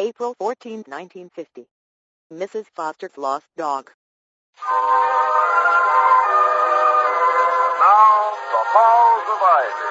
April 14, 1950. Mrs. Foster's lost dog. Now, the Halls of Ivy.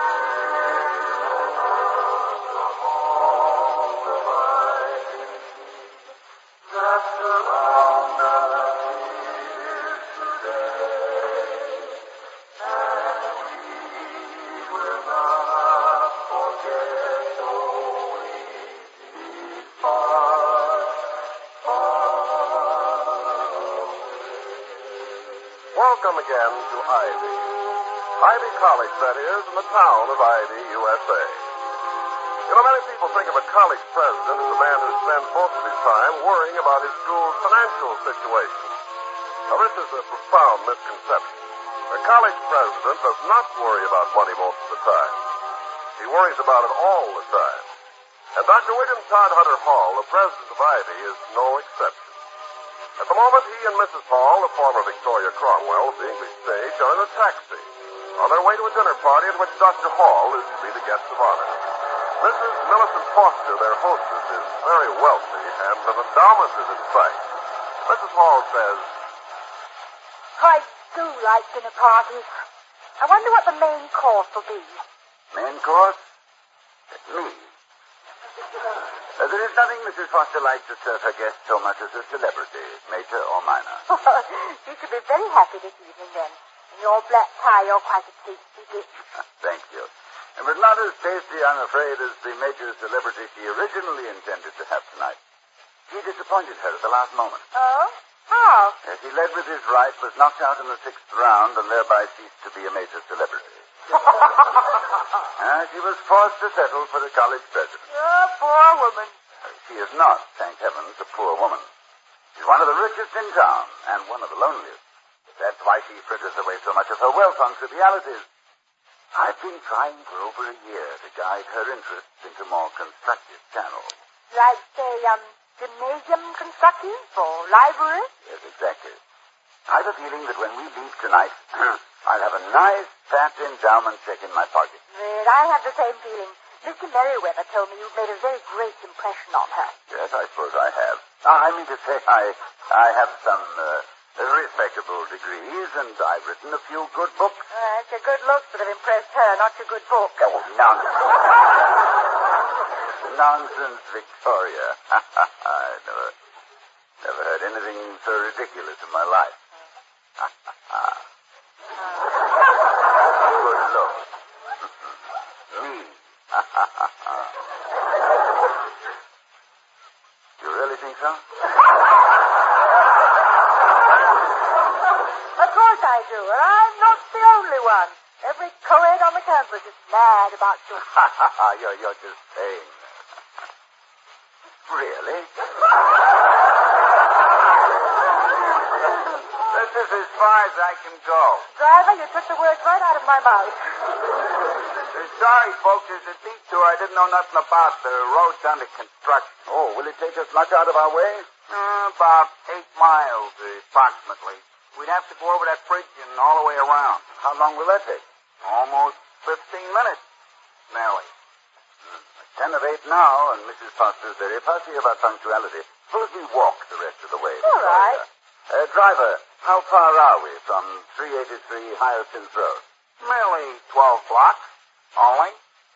Welcome again to Ivy. Ivy College, that is, in the town of Ivy, USA. You know, many people think of a college president as a man who spends most of his time worrying about his school's financial situation. Now, this is a profound misconception. A college president does not worry about money most of the time. He worries about it all the time. And Dr. William Todd Hunter Hall, the president of Ivy, is no exception. At the moment, he and Mrs. Hall, the former Victoria Cromwell of the English stage, are in a taxi on their way to a dinner party at which Dr. Hall is to be the guest of honor. Mrs. Millicent Foster, their hostess, is very wealthy, and an endowment is in sight. Mrs. Hall says, I do like dinner parties. I wonder what the main course will be. Main course? Me. There is nothing Mrs. Foster likes to serve her guests so much as a celebrity, major or minor. You should be very happy this evening, then. In your black tie, you're quite a tasty dish. Thank you. But not as tasty, I'm afraid, as the major celebrity she originally intended to have tonight. He disappointed her at the last moment. Oh? How? As he led with his right, was knocked out in the 6th round, and thereby ceased to be a major celebrity. She was forced to settle for the college president. Oh, poor woman. She is not, thank heavens, a poor woman. She's one of the richest in town, and one of the loneliest. That's why she fritters away so much of her wealth on trivialities. I've been trying for over a year to guide her interests into more constructive channels. Like, say, gymnasium constructing for library? Yes, exactly. I've a feeling that when we leave tonight, I'll have a nice, fat endowment check in my pocket. Well, I have the same feeling. Mr. Merriweather told me you've made a very great impression on her. Yes, I suppose I have. I mean to say I have some respectable degrees, and I've written a few good books. It's your good looks that have impressed her, not your good book. Oh, nonsense. Nonsense, Victoria. I never heard anything so ridiculous in my life. Good looks. Me. You really think so? Of course I do, and I'm not the only one. Every co-ed on the campus is mad about you. You're just saying that. Really? This is as far as I can go. Driver, you took the words right out of my mouth. Sorry, folks, there's a detour I didn't know nothing about. The road's under construction. Oh, will it take us much out of our way? About 8 miles, approximately. We'd have to go over that bridge and all the way around. How long will that take? Almost 15 minutes, nearly. 10 of 8 now, and Mrs. Foster's very fussy about punctuality. Suppose we walk the rest of the way. All right. Driver, how far are we from 383 Hyacinth Road? Merely 12 blocks, only.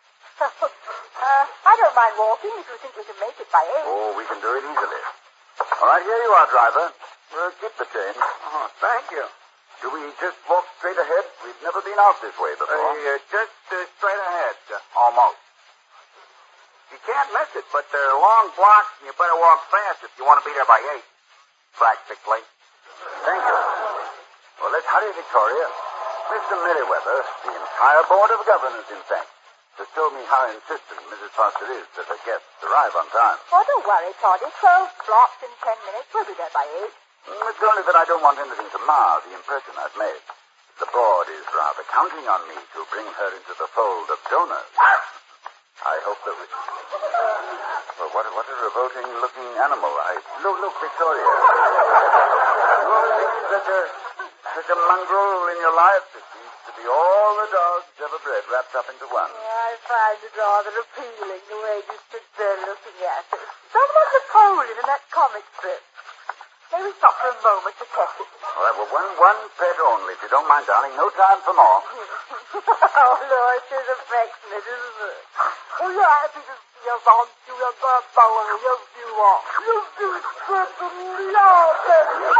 I don't mind walking if you think we can make it by 8. Oh, we can do it easily. All right, here you are, driver. Keep the change. Oh, thank you. Do we just walk straight ahead? We've never been out this way before. Just straight ahead, almost. You can't miss it, but they're long blocks, and you better walk fast if you want to be there by 8, practically. Thank you. Well, let's hurry, Victoria. Mr. Merriweather, the entire Board of Governors, in fact, has told me how insistent Mrs. Foster is that her guests arrive on time. Oh, don't worry, Toddy. 12 blocks in 10 minutes. We'll be there by 8. It's only that I don't want anything to mar the impression I've made. The board is rather counting on me to bring her into the fold of donors. I hope that we... Well, what a revolting-looking animal. Look, Victoria. Such a mongrel in your life. It seems to be all the dogs ever bred wrapped up into one. I find it rather appealing the way you stood there looking at it. Some in that comic strip. May we stop for a moment to pet it? All right, well, one pet only, if you don't mind, darling. No time for more. Oh, Lord, it is affectionate, isn't it? Oh, you're happy to see us, aren't you? You're boy. Yes, you are. You do certainly are, Betty.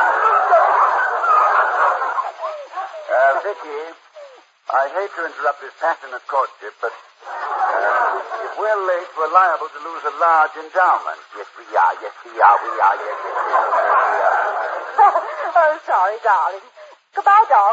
Vicky, I hate to interrupt this passionate courtship, but if we're late, we're liable to lose a large endowment. Yes, we are. Yes, we are. We are. Yes, we are. Oh, sorry, darling. Goodbye, dog.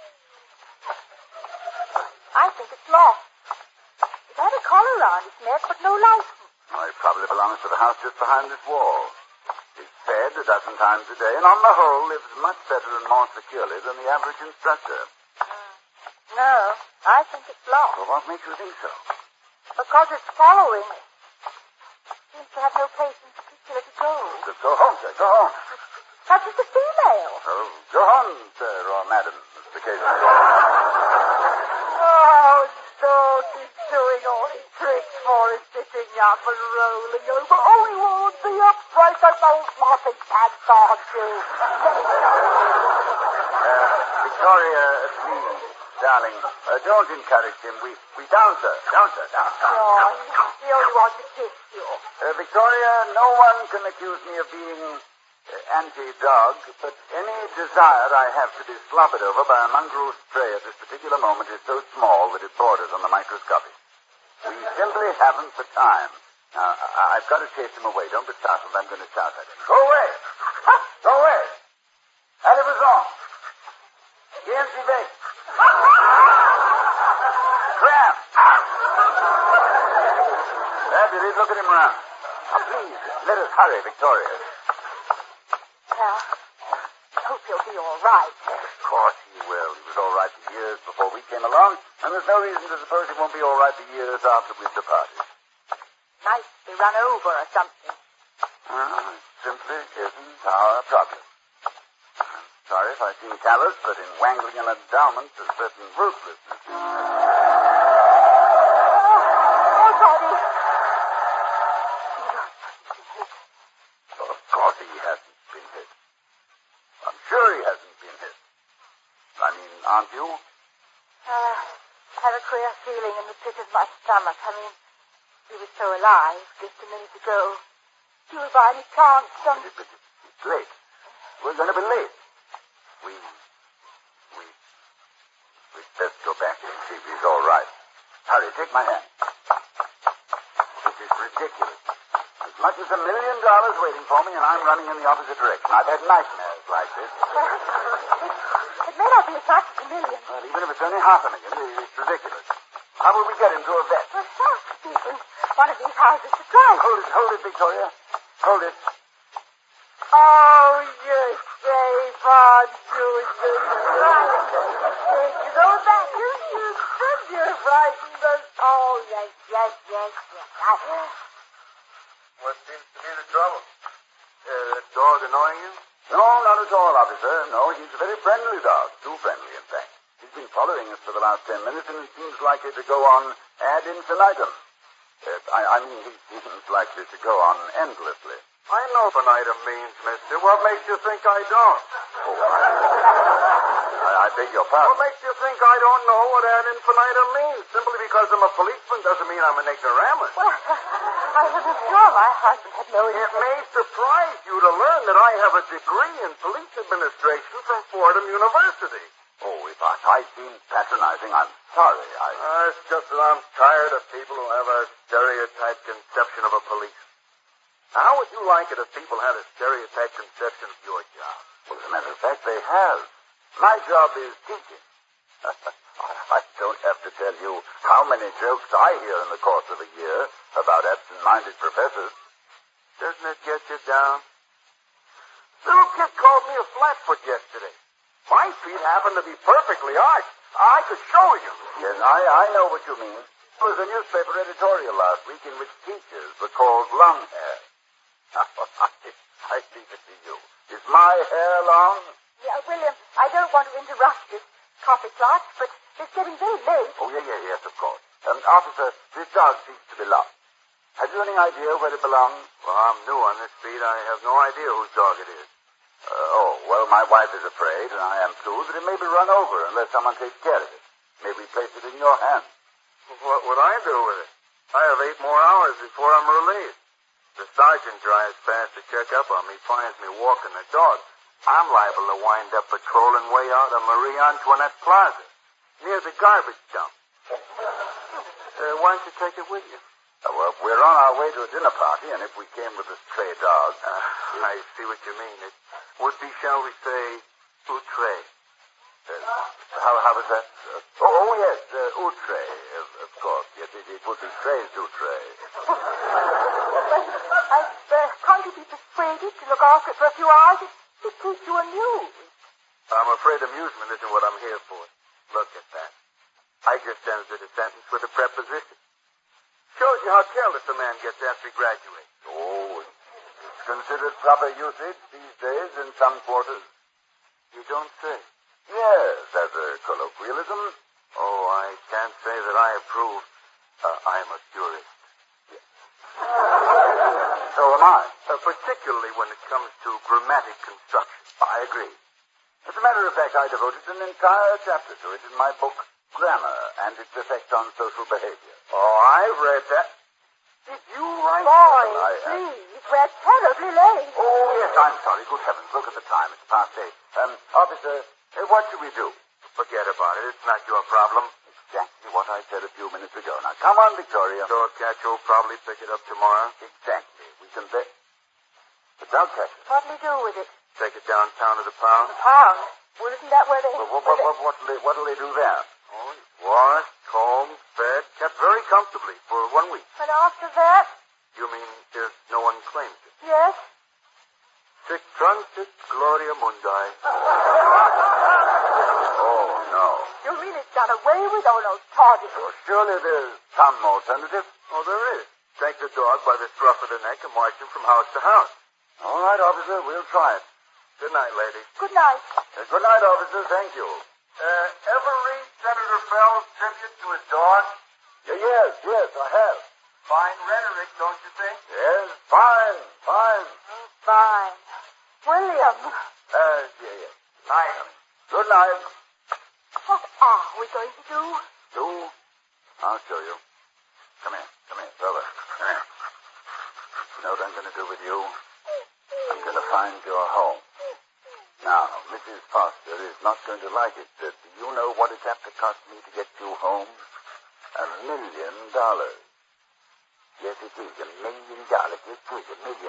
I think it's lost. It had a collar around its neck, but no license. Oh, it probably belongs to the house just behind this wall. It's fed a dozen times a day, and on the whole lives much better and more securely than the average instructor. No, I think it's lost. Well, what makes you think so? Because it's following me. Seems to have no place in particular to go. Go home, sir. Go home. That's just a female. Oh, go home, sir, or madam, as the case may be. Oh, dog is doing all his tricks for us, sitting up and rolling over. Oh, he won't be upright, that old floppy pants, aren't you? Victoria, please, darling, don't encourage him. We down, sir. Down, sir. Down. Oh, he only wants to kiss you. Victoria, no one can accuse me of being anti-dog, but any desire I have to be slobbered over by a mongrel stray at this particular moment is so small that it borders on the microscopic. We simply haven't the time. Now, I've got to chase him away. Don't be startled. I'm going to shout at him. Go away! Go away! Allez, Brisson! Viens, Sylvain! Cram! There, Billy, look at him run. Now, please, let us hurry, Victoria. Well, I hope he'll be all right. Of course he will. He was all right for years before we came along, and there's no reason to suppose he won't be all right for years after we've departed. Nice to be run over or something. Well, it simply isn't our problem. I'm sorry if I seem callous, but in wangling an endowment, there's certain ruthlessness. Oh, Daddy. Well, of course he hasn't been hit. I'm sure he hasn't been hit. I mean, aren't you? I have a queer feeling in the pit of my stomach. I mean, he was so alive just a minute ago. You were by any chance some... It's late. We're going to be late. We'd best go back and see if he's all right. Hurry, take my hand. This is ridiculous. As much as $1 million waiting for me, and I'm running in the opposite direction. I've had nightmares like this. It may not be as much as $1 million. Well, even if it's only $500,000, it's ridiculous. How will we get him to a vet? Well, speaking, one of these houses to try. Hold it, Victoria. Hold it. Oh, you're safe, aren't you? You're right. You know that? You said you're frightened us. Oh, yes. What seems to be the trouble? That dog annoying you? No, not at all, officer. No, he's a very friendly dog. Too friendly, in fact. He's been following us for the last 10 minutes, and he seems likely to go on ad infinitum. I mean, he seems likely to go on endlessly. I know what an item means, mister. What makes you think I don't? Oh, I beg your pardon. What makes you think I don't know what ad infinitum means? Simply because I'm a policeman doesn't mean I'm an ignoramus. Well, I wasn't sure my husband had no It interest. may surprise you to learn that I have a degree in police administration from Fordham University. Oh, if I seem patronizing, I'm sorry. It's just that I'm tired of people who have a stereotyped conception of a police. Now, how would you like it if people had a stereotyped conception of your job? Well, as a matter of fact, they have. My job is teaching. I don't have to tell you how many jokes I hear in the course of a year about absent-minded professors. Doesn't it get you down? Little kid called me a flatfoot yesterday. My feet happen to be perfectly arched. I could show you. Yes, I know what you mean. There was a newspaper editorial last week in which teachers were called long hair. I leave it to you. Is my hair long? Yeah, William, I don't want to interrupt this coffee class, but it's getting very late. Oh, yes, of course. Officer, this dog seems to be lost. Have you any idea where it belongs? Well, I'm new on this beat. I have no idea whose dog it is. Well, my wife is afraid, and I am too, that it may be run over unless someone takes care of it. Maybe place it in your hands. What would I do with it? I have 8 more hours before I'm released. The sergeant drives past to check up on me, finds me walking the dog. I'm liable to wind up patrolling way out of Marie Antoinette Plaza, near the garbage dump. Why don't you take it with you? Well, we're on our way to a dinner party, and if we came with a stray dog... I see what you mean. It would be, shall we say, outre. How was that? Yes, outre, of course. Yes, it would be phrased outre. Can't you be persuaded to look after it for a few hours? It keeps you amused. I'm afraid amusement isn't what I'm here for. Look at that. I just ended a sentence with a preposition. Shows you how careless a man gets after he graduates. It's considered proper usage these days in some quarters. You don't say. Yes, as a colloquialism. Oh, I can't say that I approve. I'm a purist. So am I. Particularly when it comes to grammatic construction. I agree. As a matter of fact, I devoted an entire chapter to it in my book, Grammar and its Effect on Social Behavior. Oh, I've read that. Did you write Boy, that? please, we're terribly late. Oh, yes, I'm sorry. Good heavens, look at the time. It's past 8. Officer, what should we do? Forget about it. It's not your problem. Exactly what I said a few minutes ago. Now, come on, Victoria. Dog catcher will probably pick it up tomorrow. Exactly. We can bet. The dog catcher. What'll he do with it? Take it downtown to the pound. Pound? Well, isn't that where they... What'll they do there? Oh, washed, combed, fed, kept very comfortably for 1 week. And after that? You mean if no one claims it? Yes. Sic transit gloria mundi. Oh, no. You mean it's done away with? Oh, no, Todd. Well, surely there's some alternative. Oh, there is. Take the dog by the scruff of the neck and march him from house to house. All right, officer, we'll try it. Good night, lady. Good night. Good night, officer. Thank you. Ever read Senator Bell's tribute to his dog? Yes, I have. Fine rhetoric, don't you think? Yes, fine. Fine. William. Yes. Night. Good night. What are we going to do? Do? I'll show you. Come here, brother. Come here. You know what I'm going to do with you? I'm going to find your home. Now, Mrs. Foster is not going to like it, but do you know what it's apt to cost me to get you home? $1 million. Yes, it is. $1 million. Yes, it is. $1 million.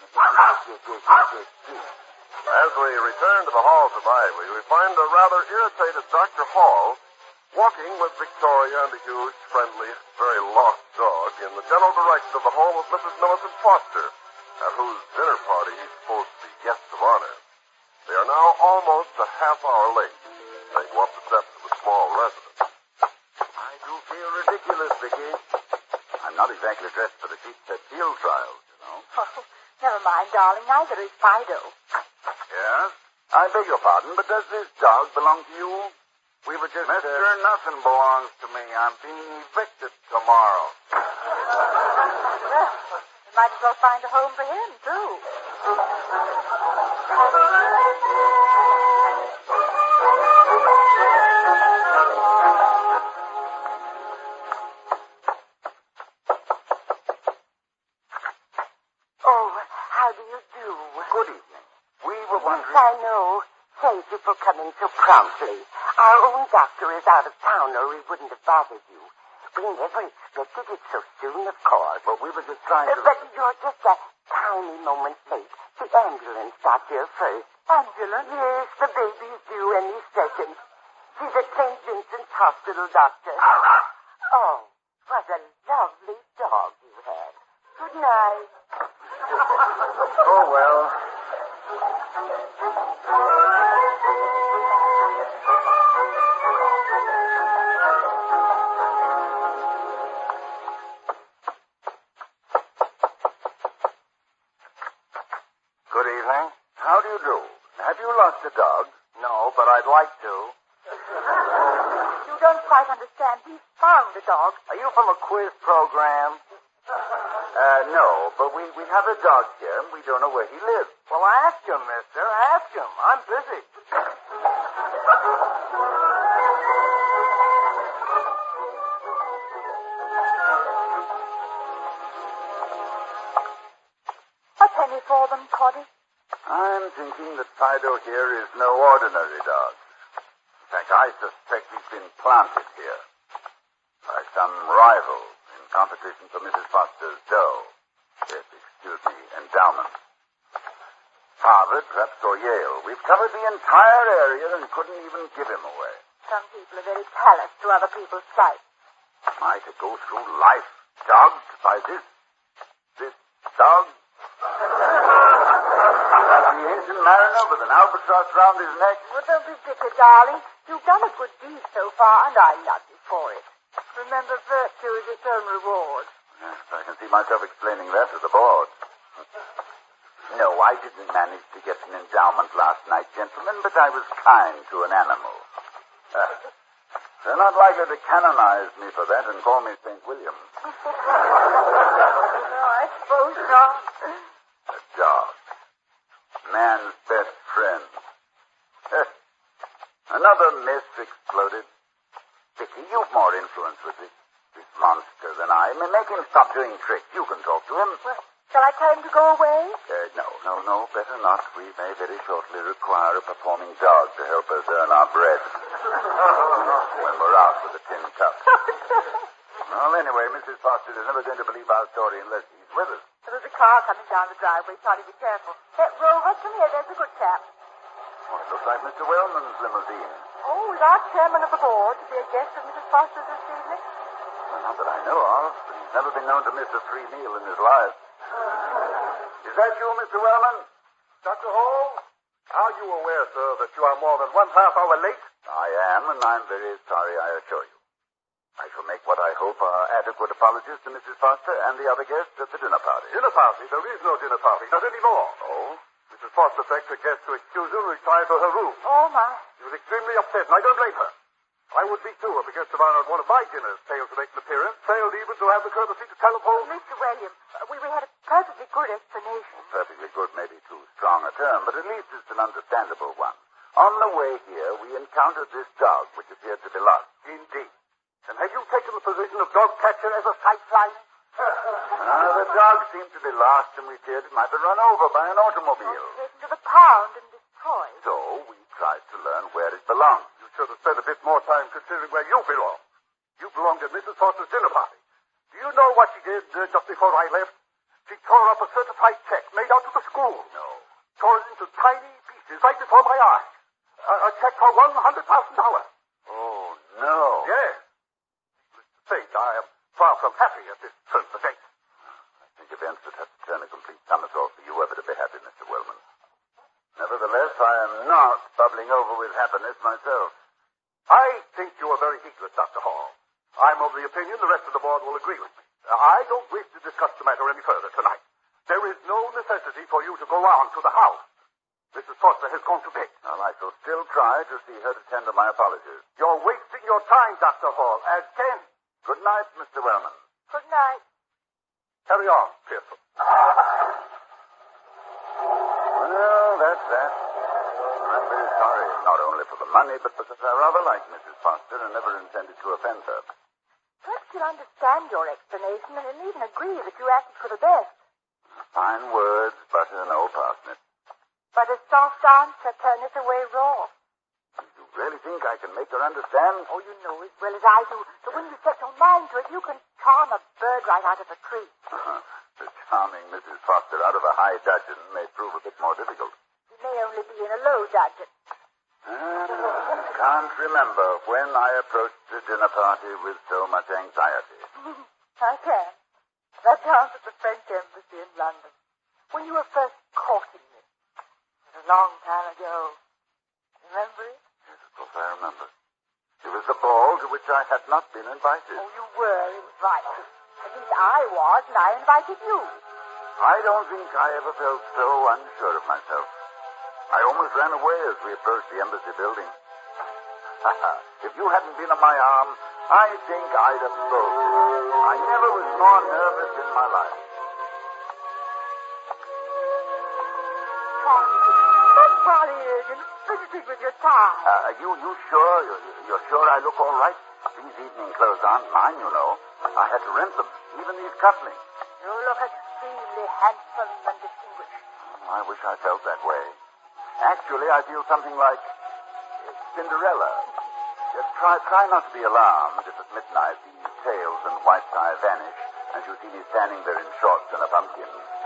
Yes. As we return to the halls of Ivy, we find a rather irritated Dr. Hall walking with Victoria and a huge, friendly, very lost dog in the general direction of the home of Mrs. Millicent Foster, at whose dinner party he's supposed to be guest of honor. They are now almost a half hour late. They go up the steps of a small residence. I do feel ridiculous, Vicky. I'm not exactly dressed for the Sheepshead Field trials, you know. Oh, never mind, darling. Neither is Fido. Yes? I beg your pardon, but does this dog belong to you? We were just... Mr. Nothing belongs to me. I'm being evicted tomorrow. Well, you might as well find a home for him, too. Oh, how do you do? Good evening. We were wondering... Yes, I know. Thank you for coming so promptly. Our own doctor is out of town, or he wouldn't have bothered you. We never expected it so soon, of course. But we were just trying to... But you're just a tiny moment late. The ambulance got here first. Ambulance? Yes, the baby's due any second. She's at St. Vincent's Hospital, Doctor. Oh, what a lovely dog you have. Good night. Oh, well. Good evening. How do you do? Have you lost a dog? No, but I'd like to. You don't quite understand. He found the dog. Are you from a quiz program? No, but we have a dog here, and we don't know where he lives. Well, ask him, mister. Ask him. I'm busy. A penny for them, Coddy. I'm thinking that Fido here is no ordinary dog. In fact, I suspect he's been planted here by some rival in competition for Mrs. Foster's dough. Yes, excuse me, endowment. Harvard, perhaps, or Yale. We've covered the entire area and couldn't even give him away. Some people are very callous to other people's sight. Am I to go through life dogged by this dog? The ancient mariner with an albatross round his neck. Well, don't be bitter, darling. You've done a good deed so far, and I love you for it. Remember, virtue is its own reward. Yes, I can see myself explaining that to the board. No, I didn't manage to get an endowment last night, gentlemen, but I was kind to an animal. They're not likely to canonize me for that and call me St. William. No, I suppose not. A dog. Man's best friend. Another myth exploded. Vicky, you've more influence with this monster than I. Make him stop doing tricks. You can talk to him. Well, shall I tell him to go away? No, better not. We may very shortly require a performing dog to help us earn our bread. When we're out with the tin cup. Well, anyway, Mrs. Foster is never going to believe our story unless he's with us. There's a car coming down the driveway. Charlie, be careful. Rover, come here. There's a good chap. Well, it looks like Mr. Wellman's limousine. Oh, is our chairman of the board to be a guest of Mrs. Foster's this evening? Well, not that I know of, but he's never been known to miss a free meal in his life. Is that you, Mr. Wellman? Dr. Hall, are you aware, sir, that you are more than 1/2 hour late? I am, and I'm very sorry, I assure you. I shall make what I hope are adequate apologies to Mrs. Foster and the other guests at the dinner party. Dinner party? There is no dinner party. Not anymore. Oh? Mrs. Foster begged a guest to excuse her and retire to her room. Oh, my. She was extremely upset, and I don't blame her. I would be, too, if a guest of honor at one of my dinners failed to make an appearance, failed even to have the courtesy to telephone. Mr. William, we had a perfectly good explanation. Perfectly good may be too strong a term, but at least it's an understandable one. On the way here, we encountered this dog, which appeared to be lost. Indeed. And have you taken the position of dog catcher as a sideline? The dog seemed to be lost, and we feared it might be run over by an automobile. Taken to the pound and destroyed. So we tried to learn where it belonged. You should have spent a bit more time considering where you belong. You belonged at Mrs. Foster's dinner party. Do you know what she did just before I left? She tore up a certified check made out to the school. No. Tore it into tiny pieces right before my eyes. A check for $100,000. Oh, no. Yes. Needless to say, I am far from happy at this turn of events. I think events would have to turn a complete somersault for you ever to be happy, Mr. Wellman. Nevertheless, I am not bubbling over with happiness myself. I think you are very heedless, Dr. Hall. I'm of the opinion the rest of the board will agree with me. I don't wish to discuss the matter any further tonight. There is no necessity for you to go on to the house. Mrs. Foster has gone to bed. Well, I shall still try to see her to tender my apologies. You're wasting your time, Dr. Hall, as can. Good night, Mr. Wellman. Good night. Carry on, Pearson. Well, that's that. I'm very sorry, not only for the money, but because I rather like Mrs. Foster and never intended to offend her. Perhaps you'll understand your explanation and even agree that you acted for the best. Fine words, butter, no parsnip. But a soft answer turneth away raw. You really think I can make her understand? Oh, you know as well as I do that when you set your mind to it, you can charm a bird right out of a tree. The charming Mrs. Foster out of a high dudgeon may prove a bit more difficult. She may only be in a low dudgeon. Can't remember when I approached the dinner party with so much anxiety. I can. That dance at the French Embassy in London. When you were first courting me. A long time ago. Remember it? Yes, of course I remember. It was the ball to which I had not been invited. Oh, you were invited. At least I was, and I invited you. I don't think I ever felt so unsure of myself. I almost ran away as we approached the embassy building. If you hadn't been on my arm, I think I'd have flown. I never was more nervous in my life. Stop partying and visiting with your tie. You sure? You're sure I look all right? These evening clothes aren't mine, you know. I had to rent them, even these cufflinks. You look extremely handsome and distinguished. I wish I felt that way. Actually, I feel something like Cinderella. Just try not to be alarmed if at midnight the tails and white tie vanish and you see me standing there in shorts and a pumpkin.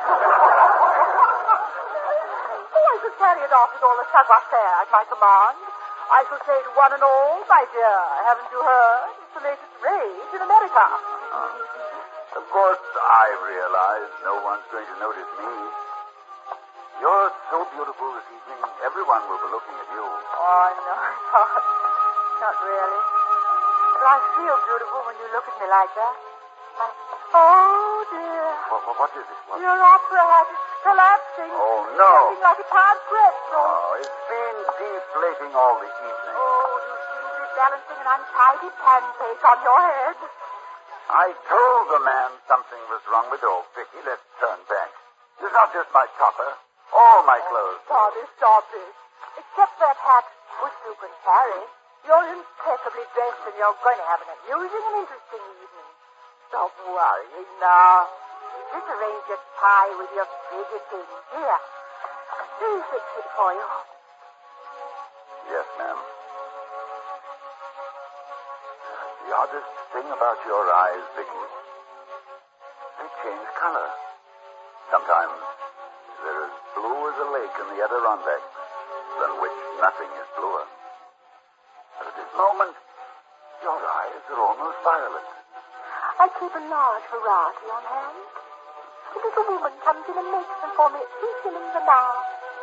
I should carry it off with all the savoir-faire at my command. I shall say to one and all, my dear, haven't you heard? It's the latest rage in America. Of course, I realize no one's going to notice me. You're so beautiful this evening, everyone will be looking at you. Oh, no. Not really. But I feel beautiful when you look at me like that. Oh, dear. What is it? What? Your opera hat is collapsing. Oh, no. Looking like a hard pretzel. Oh, it's been deflating all the evening. Oh, you seem to be balancing an untidy pancake on your head. I told the man something was wrong with old Vicky. Let's turn back. It's not just my topper. All my clothes. Stop it. Except that hat, which you can carry. You're impeccably dressed and you're going to have an amusing and interesting evening. Stop worrying now. Just arrange your tie with your favorite thing. Here. Let me fix it for you. Yes, ma'am. The oddest thing about your eyes, Vicky, they change color. Sometimes they're as blue as a lake in the Adirondacks, than which nothing is bluer. But at this moment, your eyes are almost violet. I keep a large variety on hand. The little woman comes in and makes them for me at 2 shillings an hour.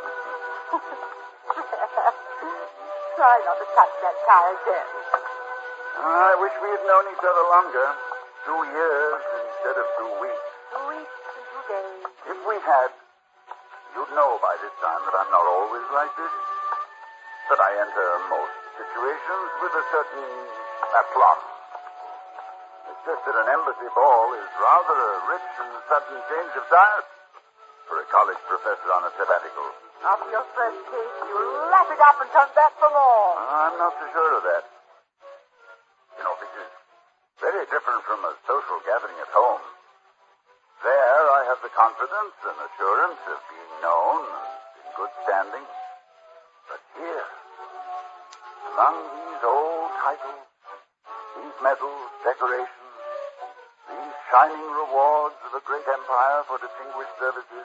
Try not to touch that tie again. I wish we had known each other longer. 2 years instead of 2 weeks. 2 weeks and 2 days. If we had, you'd know by this time that I'm not always like this. That I enter most situations with a certain aplomb. It's just that an embassy ball is rather a rich and sudden change of diet for a college professor on a sabbatical. After your first case, you lap it up and come back for more. I'm not so sure of that. You know, this is very different from a social gathering at home. There I have the confidence and assurance of being known and in good standing. But here, among these old titles, these medals, decorations, these shining rewards of a great empire for distinguished services,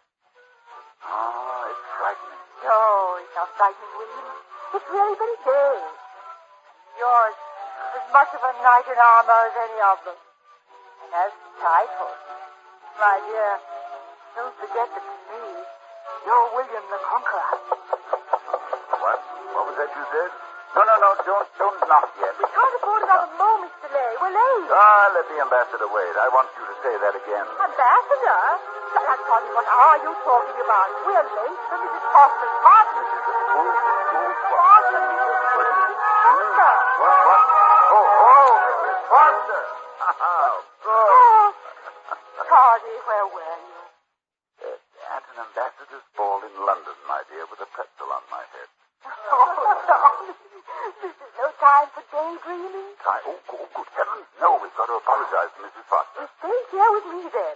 it's frightening. No, it's not frightening, William. It's really very gay. Yours as much of a knight in armor as any of them. As titles. My dear, don't forget that to me, you're William the Conqueror. What? What was that you said? No, don't knock yet. We can't afford another moment's delay. We're late. Let the ambassador wait. I want you to say that again. Ambassador? Honey, what are you talking about? We're late for Mrs. Foster's party. Foster, Mrs. Foster. What? Oh, Mrs. Foster. Oh, Toddy, where were you? At an ambassador's ball in London, my dear, with a pretzel on my head. Oh, darling. This is no time for daydreaming. Oh, good heavens, no. We've got to apologize to Mrs. Foster. Stay here with me, then.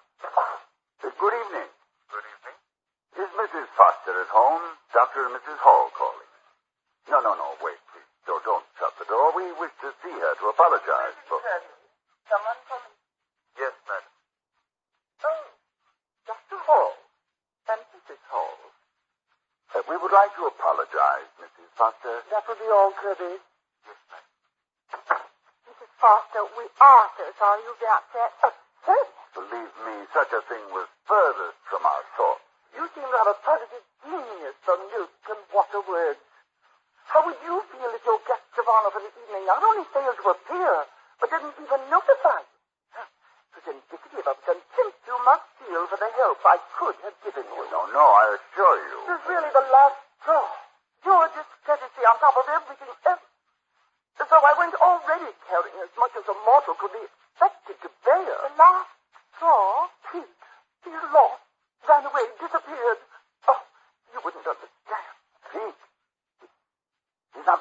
Good evening. Good evening. Is Mrs. Foster at home? Dr. and Mrs. Hall calling. No, wait, please. Don't shut the door. We wish to see her to apologize for... Someone coming. Yes, madam. Oh, Dr. Hall and Mrs. Hall. We would like to apologize, Mrs. Foster. That will be all, Kirby. Yes, madam. Mrs. Foster, we are so sorry you've been upset. Believe me, such a thing was furthest from our thoughts. You seem to have a positive genius for milk and water words. How would you feel if your guests of honor for the evening not only failed to appear, but didn't even notify you? It was indicative of contempt you must feel for the help I could have given you. No, I assure you. This is really the last straw. Your discourtesy on top of everything else. As though I weren't already carrying as much as a mortal could be expected to bear. The last straw? Pete. He's lost. Ran away. Disappeared. Oh,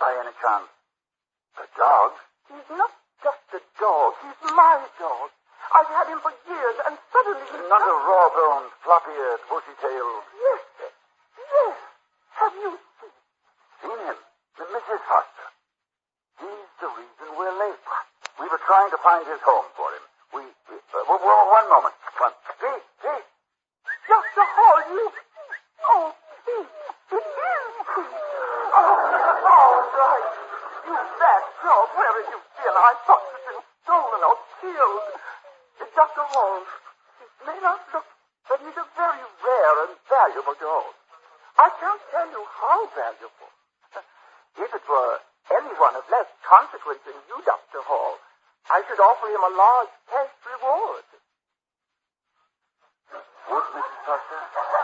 by any chance? The dog? He's not just a dog. He's my dog. I've had him for years, and suddenly he's Not a raw-boned, floppy-eared, bushy-tailed... Yes. Yes. Have you Seen him? Mrs. Foster. He's the reason we're late. We were trying to find his home for him. One moment. Pete! Dr. Hall, you... Oh, Pete. It is Pete. Oh, all right. You bad dog. Where have you been? I thought you'd been stolen or killed. Dr. Hall, he may not look, but he's a very rare and valuable dog. I can't tell you how valuable. If it were anyone of less consequence than you, Dr. Hall, I should offer him a large cash reward. Would, Mrs. Foster?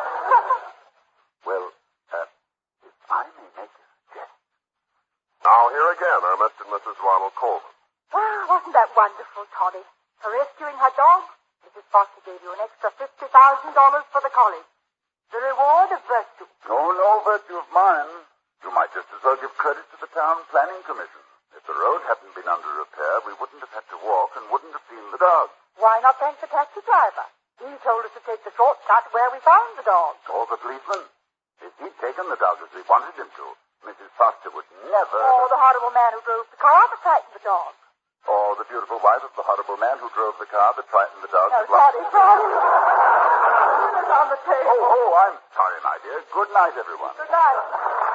Well, if I may make a suggestion. Now, here again are Mr. and Mrs. Ronald Coleman. Ah, wasn't that wonderful, Toddy? For rescuing her dog, Mrs. Foster gave you an extra $50,000 for the college. The reward of virtue. No virtue of mine. You might just as well give credit to the town planning commission. If the road hadn't been under repair, we wouldn't have had to walk and wouldn't have seen the dog. Why not thank the taxi driver? He told us to take the shortcut where we found the dog. Or the policeman. If he'd taken the dog as we wanted him to, Mrs. Foster would never... Or the horrible man who drove the car that frightened the dog. Or the beautiful wife of the horrible man who drove the car that frightened the dog. No, Toddy. On the table. Oh, I'm sorry, my dear. Good night, everyone. Good night.